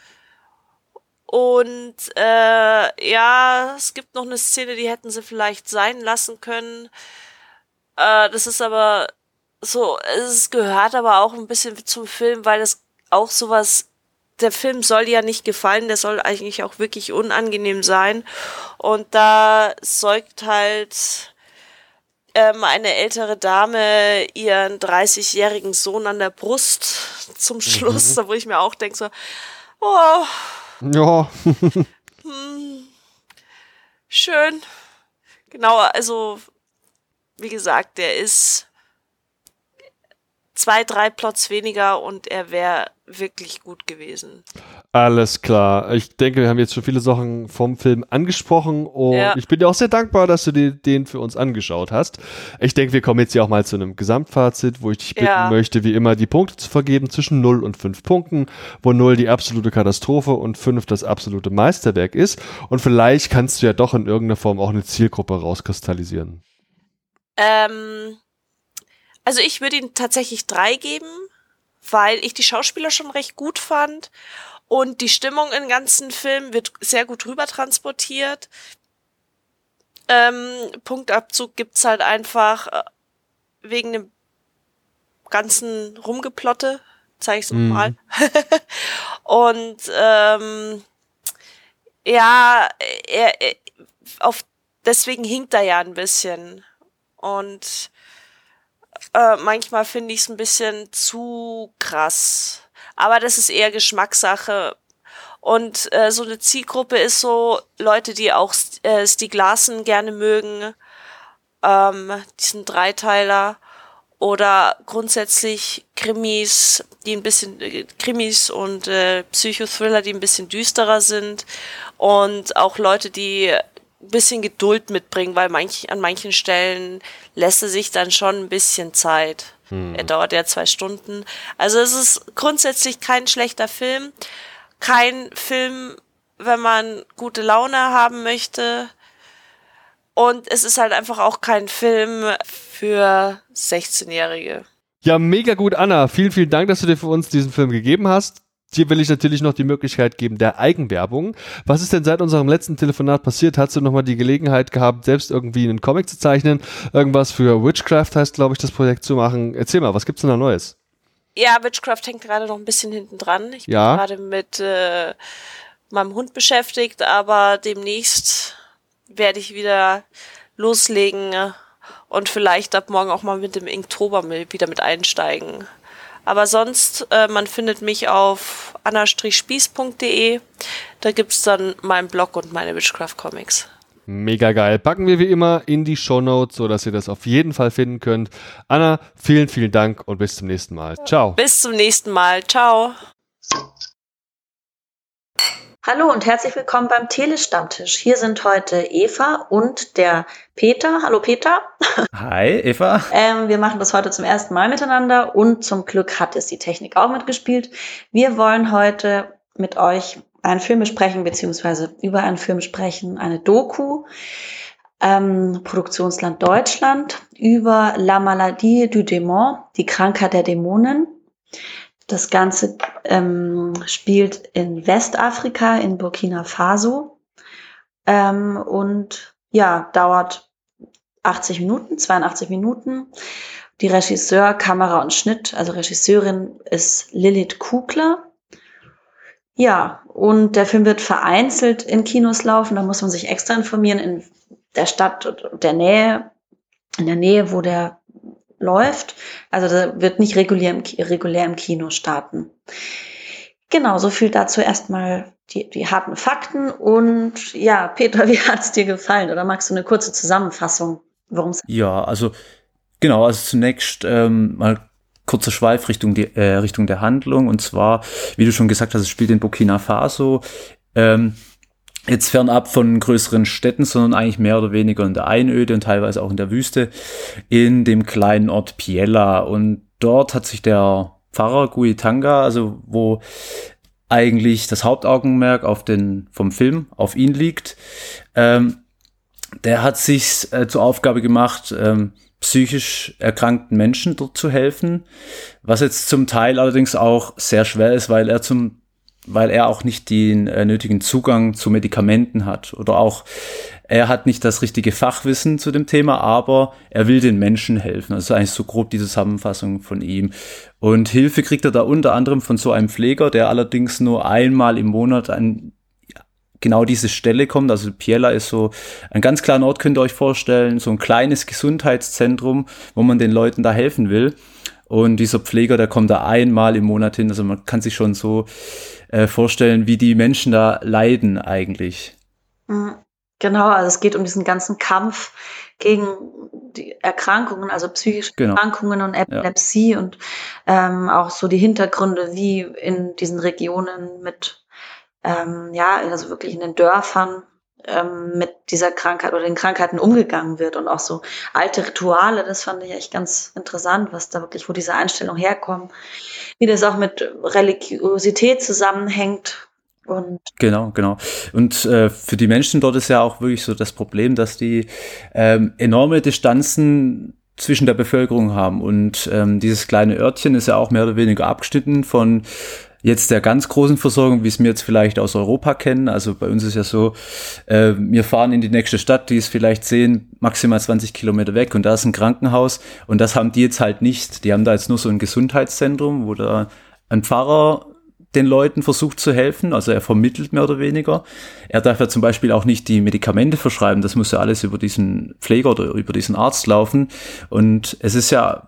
Und äh, ja, es gibt noch eine Szene, die hätten sie vielleicht sein lassen können. Äh, das ist aber so, es gehört aber auch ein bisschen zum Film, weil es auch sowas, der Film soll ja nicht gefallen, der soll eigentlich auch wirklich unangenehm sein. Und da säugt halt ähm, eine ältere Dame ihren dreißigjährigen Sohn an der Brust zum Schluss, mhm. wo ich mir auch denke so, oh, ja, hm, schön. Genau, also wie gesagt, der ist zwei, drei Plots weniger und er wäre wirklich gut gewesen. Alles klar. Ich denke, wir haben jetzt schon viele Sachen vom Film angesprochen und ja. ich bin dir auch sehr dankbar, dass du dir den für uns angeschaut hast. Ich denke, wir kommen jetzt hier auch mal zu einem Gesamtfazit, wo ich dich bitten ja. möchte, wie immer die Punkte zu vergeben zwischen null und fünf Punkten, wo null die absolute Katastrophe und fünf das absolute Meisterwerk ist. Und vielleicht kannst du ja doch in irgendeiner Form auch eine Zielgruppe rauskristallisieren. Ähm, also ich würde ihm tatsächlich drei geben, weil ich die Schauspieler schon recht gut fand und die Stimmung im ganzen Film wird sehr gut rüber transportiert. Ähm, Punktabzug gibt's halt einfach wegen dem ganzen Rumgeplotte, zeige ich es mm. mal. Und ähm, ja, er, er, auf, deswegen hinkt er ja ein bisschen. Und äh, manchmal finde ich es ein bisschen zu krass. Aber das ist eher Geschmackssache. Und äh, so eine Zielgruppe ist so Leute, die auch äh, Stieg Larsson gerne mögen, ähm, diesen Dreiteiler. Oder grundsätzlich Krimis, die ein bisschen äh, Krimis und äh, Psychothriller, die ein bisschen düsterer sind. Und auch Leute, die ein bisschen Geduld mitbringen, weil manch, an manchen Stellen lässt er sich dann schon ein bisschen Zeit. Hm. Er dauert ja zwei Stunden. Also es ist grundsätzlich kein schlechter Film. Kein Film, wenn man gute Laune haben möchte. Und es ist halt einfach auch kein Film für sechzehnjährige. Ja, mega gut, Anna. Vielen, vielen Dank, dass du dir für uns diesen Film gegeben hast. Dir will ich natürlich noch die Möglichkeit geben der Eigenwerbung. Was ist denn seit unserem letzten Telefonat passiert? Hast du nochmal die Gelegenheit gehabt, selbst irgendwie einen Comic zu zeichnen? Irgendwas für Witchcraft heißt, glaube ich, das Projekt zu machen. Erzähl mal, was gibt's denn da Neues? Ja, Witchcraft hängt gerade noch ein bisschen hinten dran. Ich ja. bin gerade mit äh, meinem Hund beschäftigt, aber demnächst werde ich wieder loslegen und vielleicht ab morgen auch mal mit dem Inktober wieder mit einsteigen. Aber sonst, äh, man findet mich auf anna spieß punkt de. Da gibt's dann meinen Blog und meine Witchcraft-Comics. Mega geil. Packen wir wie immer in die Shownotes, sodass ihr das auf jeden Fall finden könnt. Anna, vielen, vielen Dank und bis zum nächsten Mal. Ciao. Bis zum nächsten Mal. Ciao. Hallo und herzlich willkommen beim Telestammtisch. Hier sind heute Eva und der Peter. Hallo Peter. Hi Eva. Ähm, wir machen das heute zum ersten Mal miteinander und zum Glück hat es die Technik auch mitgespielt. Wir wollen heute mit euch einen Film besprechen, beziehungsweise über einen Film sprechen, eine Doku, ähm, Produktionsland Deutschland, über La Maladie du Démon, die Krankheit der Dämonen. Das Ganze ähm, spielt in Westafrika, in Burkina Faso ähm, und ja, dauert achtzig Minuten, zweiundachtzig Minuten. Die Regisseur, Kamera und Schnitt, also Regisseurin ist Lilith Kugler. Ja, und der Film wird vereinzelt in Kinos laufen, da muss man sich extra informieren in der Stadt, der Nähe, in der Nähe, wo der läuft. Also da wird nicht regulär im, regulär im Kino starten. Genau, so viel dazu erstmal die, die harten Fakten. Und ja, Peter, wie hat's dir gefallen? Oder magst du eine kurze Zusammenfassung, worum es geht? Ja, also genau, also zunächst ähm, mal kurzer Schweif Richtung, die, äh, Richtung der Handlung. Und zwar, wie du schon gesagt hast, es spielt in Burkina Faso. Ähm, Jetzt fernab von größeren Städten, sondern eigentlich mehr oder weniger in der Einöde und teilweise auch in der Wüste, in dem kleinen Ort Piella. Und dort hat sich der Pfarrer Guitanga, also wo eigentlich das Hauptaugenmerk auf den, vom Film auf ihn liegt, ähm, der hat sich äh, zur Aufgabe gemacht, ähm, psychisch erkrankten Menschen dort zu helfen, was jetzt zum Teil allerdings auch sehr schwer ist, weil er zum weil er auch nicht den äh, nötigen Zugang zu Medikamenten hat oder auch er hat nicht das richtige Fachwissen zu dem Thema, aber er will den Menschen helfen. Das ist eigentlich so grob die Zusammenfassung von ihm. Und Hilfe kriegt er da unter anderem von so einem Pfleger, der allerdings nur einmal im Monat an genau diese Stelle kommt. Also Piella ist so ein ganz kleiner Ort, könnt ihr euch vorstellen, so ein kleines Gesundheitszentrum, wo man den Leuten da helfen will. Und dieser Pfleger, der kommt da einmal im Monat hin. Also man kann sich schon so äh, vorstellen, wie die Menschen da leiden eigentlich. Genau, also es geht um diesen ganzen Kampf gegen die Erkrankungen, also psychische genau. Erkrankungen und Epilepsie ja. und ähm, auch so die Hintergründe, wie in diesen Regionen mit, ähm, ja, also wirklich in den Dörfern ähm, mit dieser Krankheit oder den Krankheiten umgegangen wird und auch so alte Rituale, das fand ich echt ganz interessant, was da wirklich, wo diese Einstellung herkommt, wie das auch mit Religiosität zusammenhängt. Und genau, genau. Und äh, für die Menschen dort ist ja auch wirklich so das Problem, dass die ähm, enorme Distanzen zwischen der Bevölkerung haben. Und ähm, dieses kleine Örtchen ist ja auch mehr oder weniger abgeschnitten von jetzt der ganz großen Versorgung, wie es wir jetzt vielleicht aus Europa kennen. Also bei uns ist ja so, äh, wir fahren in die nächste Stadt, die ist vielleicht zehn, maximal zwanzig Kilometer weg und da ist ein Krankenhaus und das haben die jetzt halt nicht. Die haben da jetzt nur so ein Gesundheitszentrum, wo da ein Pfarrer den Leuten versucht zu helfen, also er vermittelt mehr oder weniger. Er darf ja zum Beispiel auch nicht die Medikamente verschreiben, das muss ja alles über diesen Pfleger oder über diesen Arzt laufen und es ist ja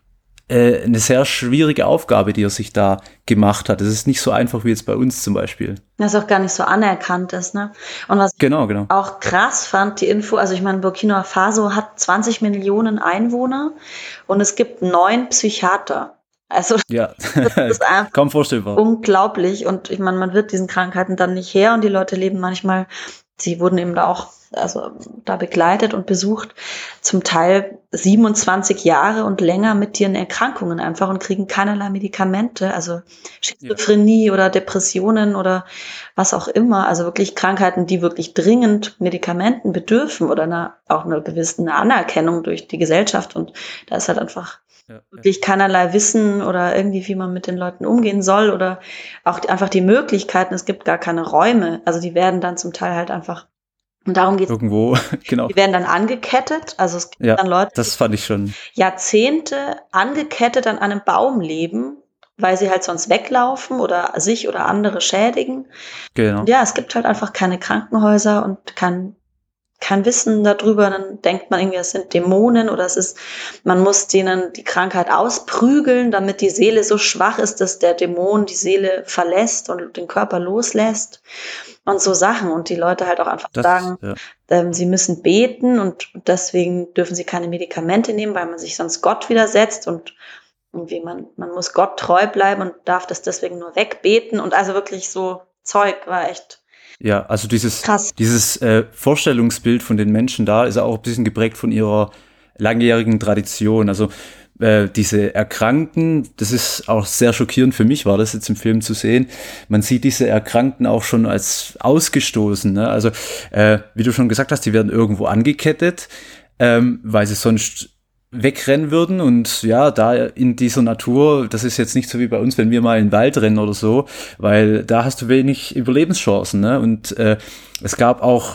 äh, eine sehr schwierige Aufgabe, die er sich da gemacht hat. Es ist nicht so einfach wie jetzt bei uns zum Beispiel. Das auch gar nicht so anerkannt ist, ne? Und was genau, genau. ich auch krass fand, die Info, also ich meine, Burkina Faso hat zwanzig Millionen Einwohner und es gibt neun Psychiater. Also ja, das ist einfach kaum vorstellbar. Unglaublich. Und ich meine, man wird diesen Krankheiten dann nicht her und die Leute leben manchmal, sie wurden eben da auch also da begleitet und besucht, zum Teil siebenundzwanzig Jahre und länger mit ihren Erkrankungen einfach und kriegen keinerlei Medikamente, also Schizophrenie ja. oder Depressionen oder was auch immer, also wirklich Krankheiten, die wirklich dringend Medikamenten bedürfen oder eine, auch eine gewisse Anerkennung durch die Gesellschaft und da ist halt einfach Ja, wirklich ja. keinerlei Wissen oder irgendwie, wie man mit den Leuten umgehen soll oder auch die, einfach die Möglichkeiten, es gibt gar keine Räume, also die werden dann zum Teil halt einfach, und darum geht es. Irgendwo, genau. Die werden dann angekettet, also es gibt ja, dann Leute, das fand ich schon. Jahrzehnte angekettet an einem Baum leben, weil sie halt sonst weglaufen oder sich oder andere schädigen. Genau. Und ja, es gibt halt einfach keine Krankenhäuser und kein kein Wissen darüber, dann denkt man irgendwie, es sind Dämonen oder es ist, man muss denen die Krankheit ausprügeln, damit die Seele so schwach ist, dass der Dämon die Seele verlässt und den Körper loslässt und so Sachen und die Leute halt auch einfach das, sagen, ja. ähm, sie müssen beten und deswegen dürfen sie keine Medikamente nehmen, weil man sich sonst Gott widersetzt und irgendwie man, man muss Gott treu bleiben und darf das deswegen nur wegbeten und also wirklich so Zeug war echt Ja, also dieses, krass. dieses äh, Vorstellungsbild von den Menschen da ist auch ein bisschen geprägt von ihrer langjährigen Tradition. Also äh, diese Erkrankten, das ist auch sehr schockierend für mich, war das jetzt im Film zu sehen. Man sieht diese Erkrankten auch schon als ausgestoßen. Ne? Also äh, wie du schon gesagt hast, die werden irgendwo angekettet, ähm, weil sie sonst wegrennen würden und ja, da in dieser Natur, das ist jetzt nicht so wie bei uns, wenn wir mal in den Wald rennen oder so, weil da hast du wenig Überlebenschancen, ne? Und äh, es gab auch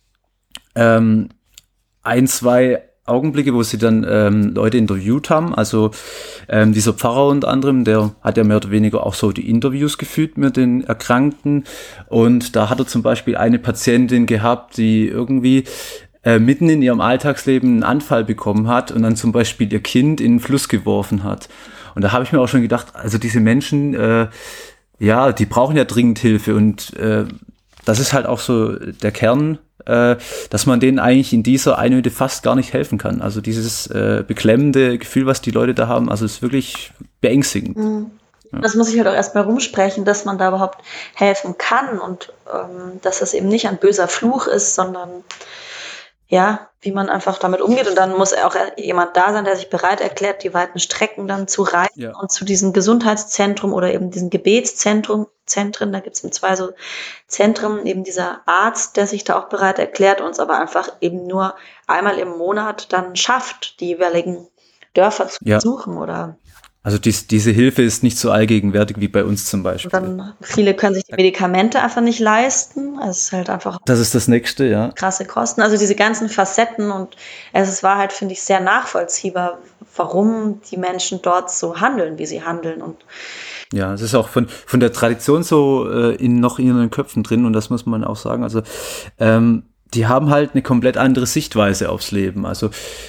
ähm, ein, zwei Augenblicke, wo sie dann ähm, Leute interviewt haben, also ähm, dieser Pfarrer unter anderem, der hat ja mehr oder weniger auch so die Interviews geführt mit den Erkrankten und da hat er zum Beispiel eine Patientin gehabt, die irgendwie Äh, mitten in ihrem Alltagsleben einen Anfall bekommen hat und dann zum Beispiel ihr Kind in den Fluss geworfen hat. Und da habe ich mir auch schon gedacht, also diese Menschen, äh, ja, die brauchen ja dringend Hilfe und äh, das ist halt auch so der Kern, äh, dass man denen eigentlich in dieser Einöde fast gar nicht helfen kann. Also dieses äh, beklemmende Gefühl, was die Leute da haben, also ist wirklich beängstigend. Mhm. Das muss ich halt auch erstmal rumsprechen, dass man da überhaupt helfen kann und ähm, dass es eben nicht ein böser Fluch ist, sondern ja, wie man einfach damit umgeht. Und dann muss auch jemand da sein, der sich bereit erklärt, die weiten Strecken dann zu reisen ja. und zu diesem Gesundheitszentrum oder eben diesem Gebetszentrum, Zentren, da gibt es zwei so Zentren, eben dieser Arzt, der sich da auch bereit erklärt, uns aber einfach eben nur einmal im Monat dann schafft, die jeweiligen Dörfer zu ja. besuchen oder Also dies, diese Hilfe ist nicht so allgegenwärtig wie bei uns zum Beispiel. Und dann viele können sich die Medikamente einfach nicht leisten. Also es ist halt einfach Das ist das Nächste, ja. krasse Kosten. Also diese ganzen Facetten und es war halt, finde ich, sehr nachvollziehbar, warum die Menschen dort so handeln, wie sie handeln. Und Ja, es ist auch von, von der Tradition so äh, in, noch in ihren Köpfen drin und das muss man auch sagen. Also ähm, die haben halt eine komplett andere Sichtweise aufs Leben. Also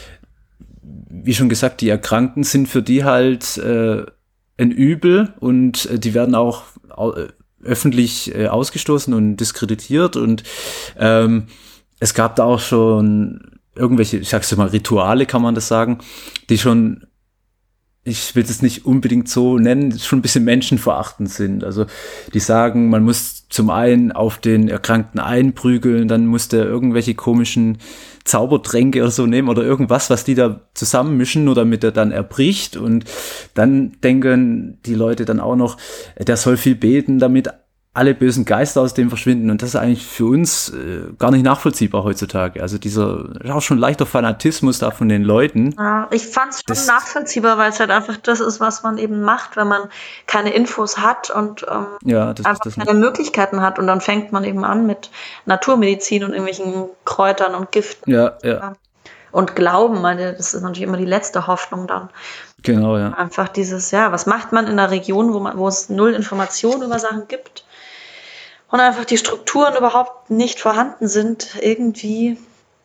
wie schon gesagt, die Erkrankten sind für die halt äh, ein Übel und äh, die werden auch äh, öffentlich äh, ausgestoßen und diskreditiert und ähm, es gab da auch schon irgendwelche, ich sag's mal, Rituale, kann man das sagen, die schon, ich will es nicht unbedingt so nennen, schon ein bisschen menschenverachtend sind. Also die sagen, man muss zum einen auf den Erkrankten einprügeln, dann muss der irgendwelche komischen Zaubertränke oder so nehmen oder irgendwas, was die da zusammenmischen, nur damit er dann erbricht. Und dann denken die Leute dann auch noch, der soll viel beten, damit alle bösen Geister aus dem verschwinden. Und das ist eigentlich für uns äh, gar nicht nachvollziehbar heutzutage. Also dieser auch schon leichter Fanatismus da von den Leuten. ja, ich fand es schon Das- nachvollziehbar, weil es halt einfach das ist, was man eben macht, wenn man keine Infos hat und ähm, Ja, das einfach ist das. keine Möglichkeiten hat. Und dann fängt man eben an mit Naturmedizin und irgendwelchen Kräutern und Giften Ja, ja, und Glauben. Meine, das ist natürlich immer die letzte Hoffnung dann. genau, ja. Einfach dieses, ja, was macht man in einer Region, wo man, wo es null Informationen über Sachen gibt und einfach die Strukturen überhaupt nicht vorhanden sind, irgendwie,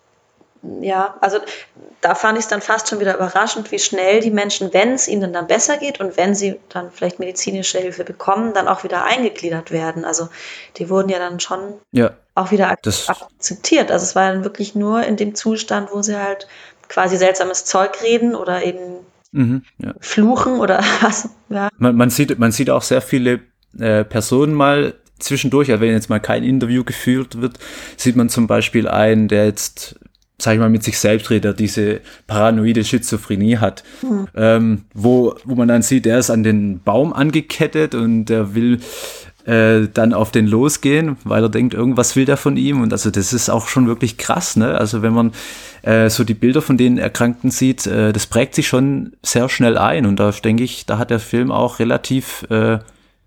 ja, also da fand ich es dann fast schon wieder überraschend, wie schnell die Menschen, wenn es ihnen dann besser geht und wenn sie dann vielleicht medizinische Hilfe bekommen, dann auch wieder eingegliedert werden. Also die wurden ja dann schon Ja, auch wieder ak Das- akzeptiert. Also es war dann wirklich nur in dem Zustand, wo sie halt quasi seltsames Zeug reden oder eben mhm, ja. fluchen oder was. Ja, Man, man sieht, man sieht auch sehr viele äh, Personen mal zwischendurch, also wenn jetzt mal kein Interview geführt wird, sieht man zum Beispiel einen, der jetzt, sag ich mal, mit sich selbst redet, der diese paranoide Schizophrenie hat, Mhm. ähm, wo, wo man dann sieht, der ist an den Baum angekettet und der will äh, dann auf den losgehen, weil er denkt, irgendwas will der von ihm. Und also das ist auch schon wirklich krass, ne? Also wenn man äh, so die Bilder von den Erkrankten sieht, äh, das prägt sich schon sehr schnell ein. Und da denke ich, da hat der Film auch relativ äh,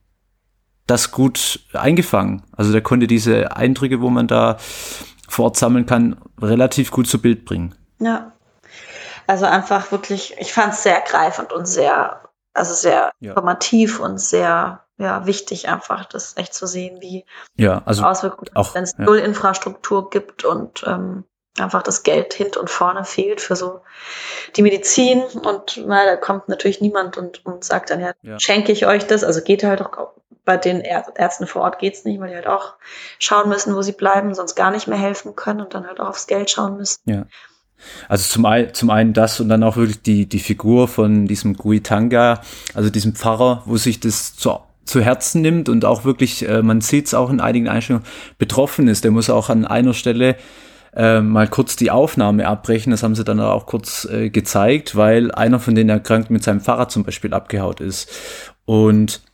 das gut eingefangen. Also der konnte diese Eindrücke, wo man da vor Ort sammeln kann, relativ gut zu Bild bringen. ja. Also einfach wirklich, ich fand es sehr ergreifend und sehr, also sehr Ja. informativ und sehr, ja, wichtig einfach, das echt zu sehen, wie Ja, also Auswirkungen, auch, wenn es ja. null Infrastruktur gibt und ähm, einfach das Geld hinten und vorne fehlt für so die Medizin und na, da kommt natürlich niemand und, und sagt dann, ja, Ja. schenke ich euch das, also geht halt auch bei den Är- Ärzten vor Ort geht's nicht, weil die halt auch schauen müssen, wo sie bleiben, sonst gar nicht mehr helfen können und dann halt auch aufs Geld schauen müssen. Ja. Also zum, ein, zum einen das und dann auch wirklich die, die Figur von diesem Guitanga, also diesem Pfarrer, wo sich das zu, zu Herzen nimmt und auch wirklich, äh, man sieht es auch in einigen Einstellungen, betroffen ist. Der muss auch an einer Stelle äh, mal kurz die Aufnahme abbrechen. Das haben sie dann auch kurz äh, gezeigt, weil einer von den Erkrankten mit seinem Fahrrad zum Beispiel abgehaut ist. Und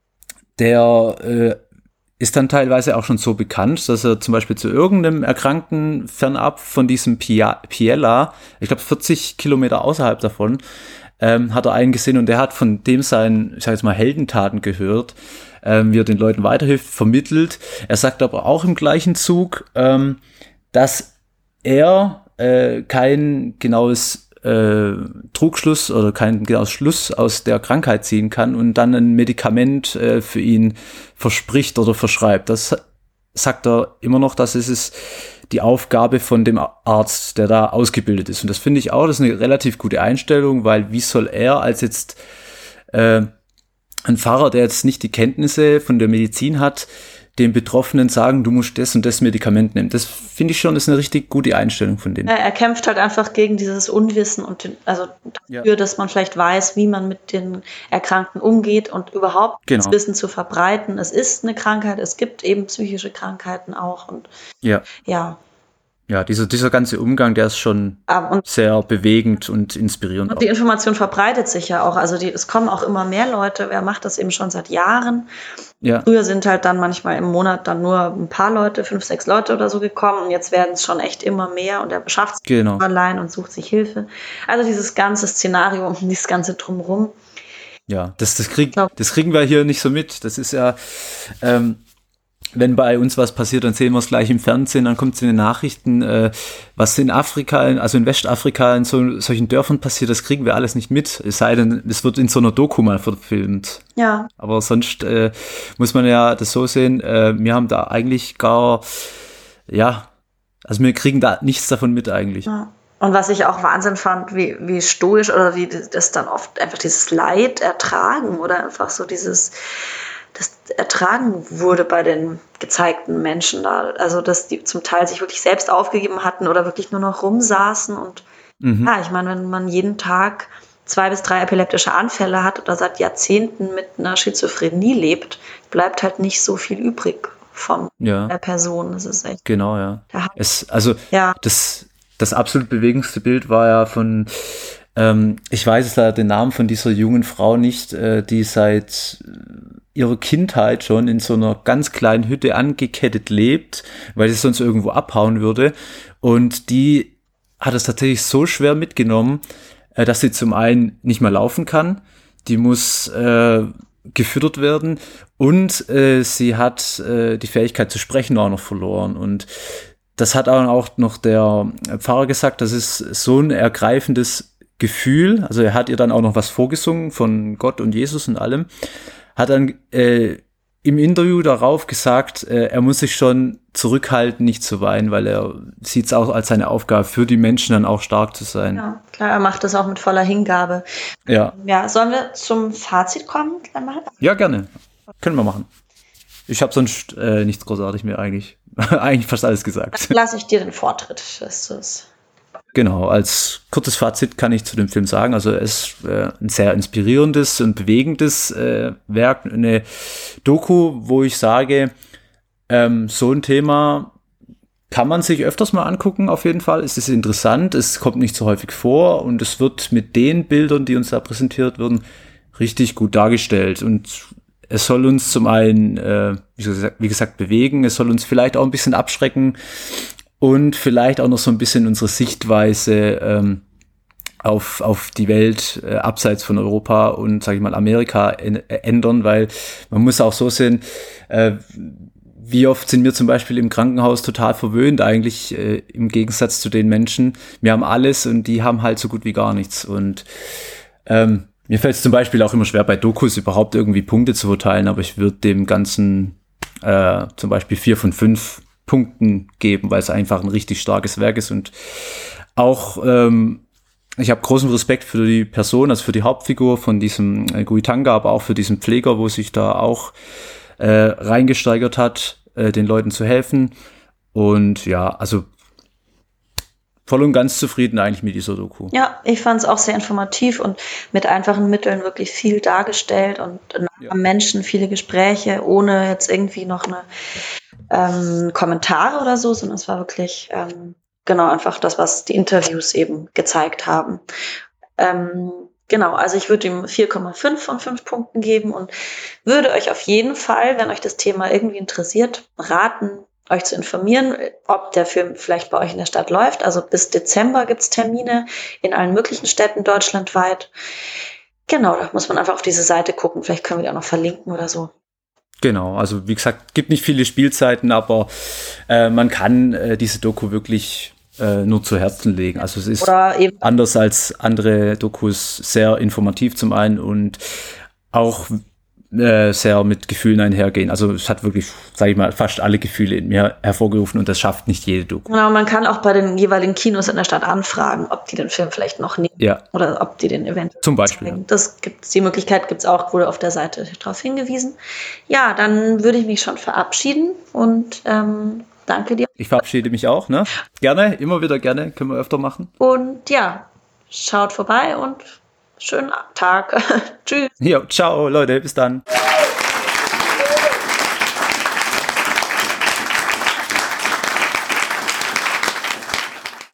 der äh, ist dann teilweise auch schon so bekannt, dass er zum Beispiel zu irgendeinem Erkrankten fernab von diesem Pia- Piella, ich glaube vierzig Kilometer außerhalb davon, ähm, hat er einen gesehen und der hat von dem seinen, ich sag jetzt mal, Heldentaten gehört, ähm, wie er den Leuten weiterhilft, vermittelt. Er sagt aber auch im gleichen Zug, ähm, dass er äh, kein genaues äh, Trugschluss oder keinen genaues Schluss aus der Krankheit ziehen kann und dann ein Medikament äh, für ihn verspricht oder verschreibt. Das sagt er immer noch, dass es ist die Aufgabe von dem Arzt, der da ausgebildet ist. Und das finde ich auch, das ist eine relativ gute Einstellung, weil wie soll er als jetzt äh, ein Pfarrer, der jetzt nicht die Kenntnisse von der Medizin hat, dem Betroffenen sagen, du musst das und das Medikament nehmen. Das finde ich schon, ist eine richtig gute Einstellung von denen. Ja, er kämpft halt einfach gegen dieses Unwissen und den, also dafür, Ja. dass man vielleicht weiß, wie man mit den Erkrankten umgeht und überhaupt Genau. das Wissen zu verbreiten. Es ist eine Krankheit, es gibt eben psychische Krankheiten auch und Ja, ja. ja, dieser, dieser ganze Umgang, der ist schon Ah, Und, sehr bewegend und inspirierend. und die Information verbreitet sich ja auch. Also die, es kommen auch immer mehr Leute. Wer macht das eben schon seit Jahren? Ja, Früher sind halt dann manchmal im Monat dann nur ein paar Leute, fünf, sechs Leute oder so gekommen. Und jetzt werden es schon echt immer mehr und er beschafft sich genau. allein und sucht sich Hilfe. Also dieses ganze Szenario, dieses ganze Drumherum. Ja, das, das, krieg, das kriegen wir hier nicht so mit. Das ist ja, ähm, wenn bei uns was passiert, dann sehen wir es gleich im Fernsehen, dann kommt es in den Nachrichten, äh, was in Afrika, also in Westafrika, in so, solchen Dörfern passiert, das kriegen wir alles nicht mit. Es sei denn, es wird in so einer Doku mal verfilmt. Ja. Aber sonst äh, muss man ja das so sehen, äh, wir haben da eigentlich gar, ja, also wir kriegen da nichts davon mit eigentlich. Ja. Und was ich auch Wahnsinn fand, wie, wie stoisch oder wie das dann oft einfach dieses Leid ertragen oder einfach so dieses, das ertragen wurde bei den gezeigten Menschen da. Also, dass die zum Teil sich wirklich selbst aufgegeben hatten oder wirklich nur noch rumsaßen. Und mhm. ja, ich meine, wenn man jeden Tag zwei bis drei epileptische Anfälle hat oder seit Jahrzehnten mit einer Schizophrenie lebt, bleibt halt nicht so viel übrig von ja. der Person. Das ist echt. Genau, ja. ja. Es, also, ja. das, das absolut bewegendste Bild war ja von, ähm, ich weiß es leider den Namen von dieser jungen Frau nicht, äh, die seit ihrer Kindheit schon in so einer ganz kleinen Hütte angekettet lebt, weil sie sonst irgendwo abhauen würde. Und die hat es tatsächlich so schwer mitgenommen, äh, dass sie zum einen nicht mehr laufen kann, die muss äh, gefüttert werden und äh, sie hat äh, die Fähigkeit zu sprechen auch noch verloren. Und das hat auch noch der Pfarrer gesagt, das ist so ein ergreifendes Gefühl. Also er hat ihr dann auch noch was vorgesungen von Gott und Jesus und allem. Hat dann äh, im Interview darauf gesagt, äh, er muss sich schon zurückhalten, nicht zu weinen, weil er sieht es auch als seine Aufgabe, für die Menschen dann auch stark zu sein. Ja, klar, er macht das auch mit voller Hingabe. Ja. Ja, sollen wir zum Fazit kommen? Ja, gerne. Können wir machen. Ich habe sonst äh, nichts großartig mehr eigentlich. Eigentlich fast alles gesagt. Lass ich dir den Vortritt. Das ist Genau, als kurzes Fazit kann ich zu dem Film sagen, also es ist äh, ein sehr inspirierendes und bewegendes äh, Werk, eine Doku, wo ich sage, ähm, so ein Thema kann man sich öfters mal angucken, auf jeden Fall. Es ist interessant, es kommt nicht so häufig vor und es wird mit den Bildern, die uns da präsentiert werden, richtig gut dargestellt. Und es soll uns zum einen, äh, wie gesagt, wie gesagt, bewegen, es soll uns vielleicht auch ein bisschen abschrecken und vielleicht auch noch so ein bisschen unsere Sichtweise ähm, auf, auf die Welt äh, abseits von Europa und, sage ich mal, Amerika in, äh, ändern, weil man muss auch so sehen, äh, wie oft sind wir zum Beispiel im Krankenhaus total verwöhnt eigentlich, äh, im Gegensatz zu den Menschen. Wir haben alles und die haben halt so gut wie gar nichts. Und ähm, mir fällt es zum Beispiel auch immer schwer, bei Dokus überhaupt irgendwie Punkte zu verteilen, aber ich würde dem Ganzen äh, zum Beispiel vier von fünf Punkten geben, weil es einfach ein richtig starkes Werk ist. Und auch, ähm, ich habe großen Respekt für die Person, also für die Hauptfigur von diesem äh, Guitanga, aber auch für diesen Pfleger, wo sich da auch äh, reingesteigert hat, äh, den Leuten zu helfen. Und ja, also voll und ganz zufrieden eigentlich mit dieser Doku. Ja, ich fand es auch sehr informativ und mit einfachen Mitteln wirklich viel dargestellt und ja. Am Menschen viele Gespräche, ohne jetzt irgendwie noch eine ähm, Kommentare oder so, sondern es war wirklich ähm, genau einfach das, was die Interviews eben gezeigt haben. Ähm, genau, also ich würde ihm vier Komma fünf von fünf Punkten geben und würde euch auf jeden Fall, wenn euch das Thema irgendwie interessiert, raten, euch zu informieren, ob der Film vielleicht bei euch in der Stadt läuft. Also bis Dezember gibt es Termine in allen möglichen Städten deutschlandweit. Genau, da muss man einfach auf diese Seite gucken. Vielleicht können wir die auch noch verlinken oder so. Genau, also wie gesagt, gibt nicht viele Spielzeiten, aber äh, man kann äh, diese Doku wirklich äh, nur zu Herzen legen. Also es ist anders als andere Dokus sehr informativ zum einen und auch äh, sehr mit Gefühlen einhergehen. Also es hat wirklich, sage ich mal, fast alle Gefühle in mir hervorgerufen und das schafft nicht jede Doku. Genau, man kann auch bei den jeweiligen Kinos in der Stadt anfragen, ob die den Film vielleicht noch nehmen ja. oder ob die den eventuell zum Beispiel. zeigen. Das gibt's, die Möglichkeit gibt es auch, wurde auf der Seite darauf hingewiesen. Ja, dann würde ich mich schon verabschieden und ähm, danke dir. Ich verabschiede mich auch, ne? Gerne, immer wieder gerne, können wir öfter machen. Und ja, schaut vorbei und schönen Tag. Tschüss. Ja, ciao Leute, bis dann.